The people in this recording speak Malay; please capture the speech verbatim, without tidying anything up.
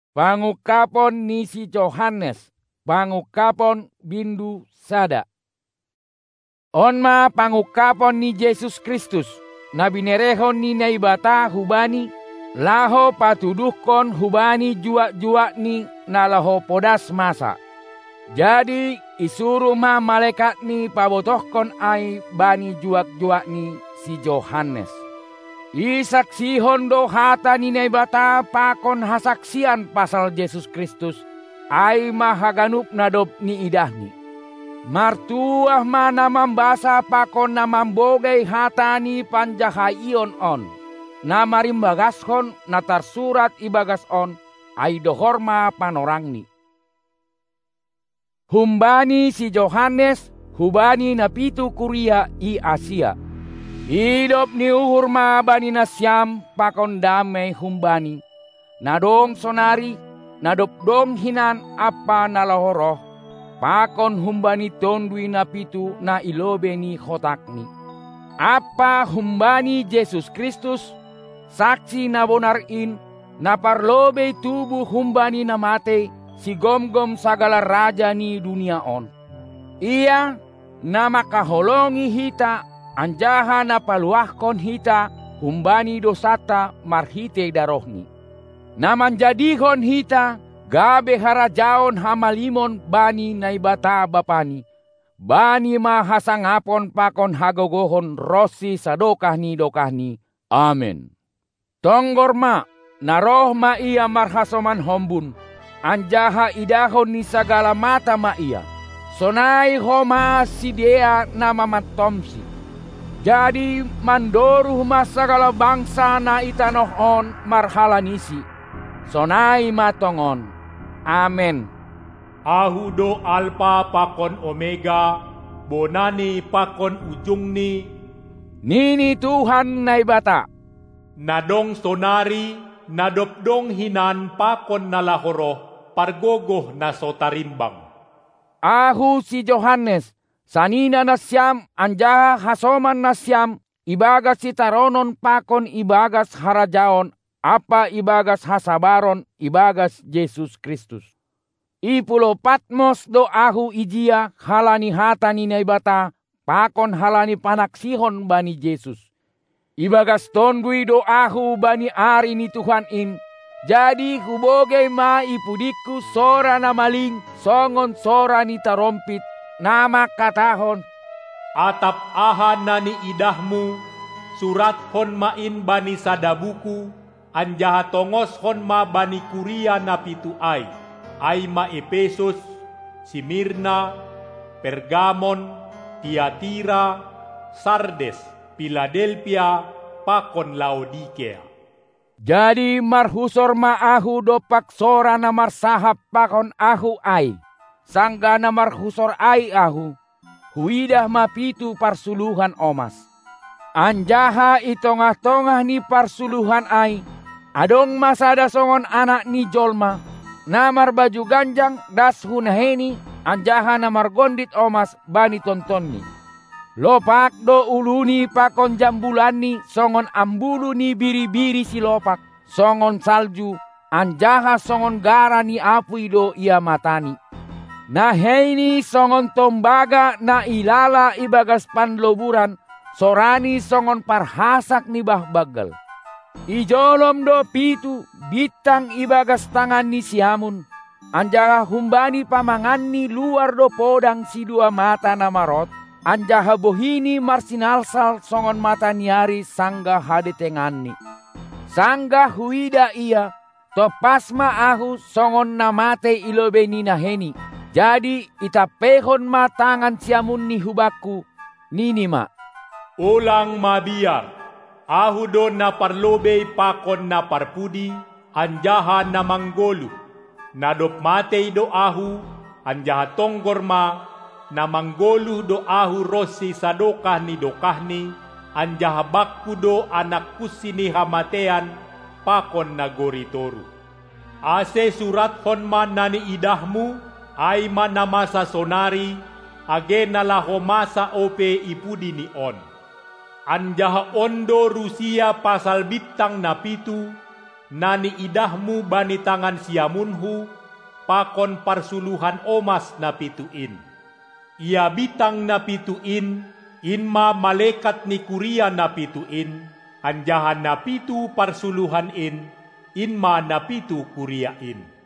Pangukapon ni si Johannes, pangukapon bindu sada. Onma pangukapon ni Yesus Kristus, na binerehon ni naibata hubani, laho patuduhkon hubani jua-jua ni nalaho podas masa. Jadi isuruh ma malaikat ni pabotohkon ai bani juak-juak ni si Johannes. Isaksihon do hata ni naibata pakon hasaksian pasal Yesus Kristus, ai mahaganup nadop ni idahni. Martuah mana mambasa pakon namambogay hata ni panjahaion on. Namarimbagaskon natar surat ibagas on, ay dohorma panorangni. Humbani si Johannes, hubani na pitu kuria i Asia. Idop ni uhurma bani nasyam pakon damay humbani. Nadong sonari, nadop dong hinan apa nalahoroh. Pakon humbani tondui na pitu na ilobe ni khotakni. Apa humbani Yesus Kristus, saksi na bonarin, na parlobe tubuh humbani na mate, si gom-gom sagala raja ni dunia on. Ia na makaholongi hita, anjaha na paluahkon hita, humbani dosata marhite darohni. Na manjadihon hita, gabe harajaon hamalimon bani naibata bapani. Bani mahasangapon pakon hagogohon rosi sadokah ni dokah ni. Amen. Tonggorma, naroh ma ia marhasoman hombun. Anjaha idahon ni sagala mata ma ia. Sonai homa sidea nama matomsi. Jadi mandoruh ma sagala bangsa na itanohon marhalanisi. Sonai matongon. Amen. Ahu do alpa pakon omega, bonani pakon ujung ni. Nini Tuhan naibata. Nadong sonari, nadopdong hinan pakon nalahoroh, pargogoh na sotarimbang. Ahu si Johannes, sanina nasyam, anjaha hasoman nasyam, ibagas si taronon pakon ibagas harajaon, apa ibagas hasabaron, ibagas Yesus Kristus. Ipulo Patmos do ahu ijia halani hata ni naibata, pakon halani panaksihon bani Yesus. Ibagas tondui do ahu bani ari ni Tuhan in, jadi hubogay ma ipudiku sora na maling, songon sora ni tarompit, nama katahon. Atap ahan na ni idahmu, surat hon main bani sadabuku, anjaha tongos hon ma bani kuria na pitu ay. Ay ma Epesos, Simirna, Pergamon, Tiatira, Sardes, Philadelphia, pakon Laodikea. Jadi marhusor ma ahu dopak sora na marsahap pakon ahu ay. Sangga na marhusor ay ahu, huidah mapitu parsuluhan omas. Anjaha itongah-tongah ni parsuluhan ay, adong masada songon anak ni jolma, namar baju ganjang das hunaheni, anjaha namar gondit omas bani tontonni. Lopak do uluni pakon jambulani, songon ambulu ni biri-biri si lopak, songon salju, anjaha songon gara ni apui do ia matani. Nah heini songon tombaga na ilala ibagas panloburan, sorani songon parhasak ni bahbagal. Ijolom do pitu bitang ibagas tangan ni siamun, anjaha humbani pamangan ni luar do podang si dua mata na marot, anjaha bohini marsinalsal songon mata niari sangga hadetenganni. Sangga huida ia, topasma ahu songon namate ilobeni naheni, jadi itapehon ma tangan siamun ni hubaku, nini ma. Ulang mabiar. Ahu do na parlobe pakon na parpudi, anjaha na manggolu. Nadop matei do ahu, anjaha tonggorma, na manggolu do ahu rosi sadokah ni dokahni, anjaha bakku do anak kusini hamatean, pakon na goritoru. Ase surat honman nani idahmu, ay manamasa sonari, age nalahomasa ope ipudi ni on. Anjaha ondo Rusia pasal bitang na pitu, nani idahmu bani tangan siamunhu, pakon parsuluhan omas na pituin. Ia bitang na pituin, inma malaikat ni kuria na pituin, anjahan na pitu parsuluhan in, inma na pitu kuriain.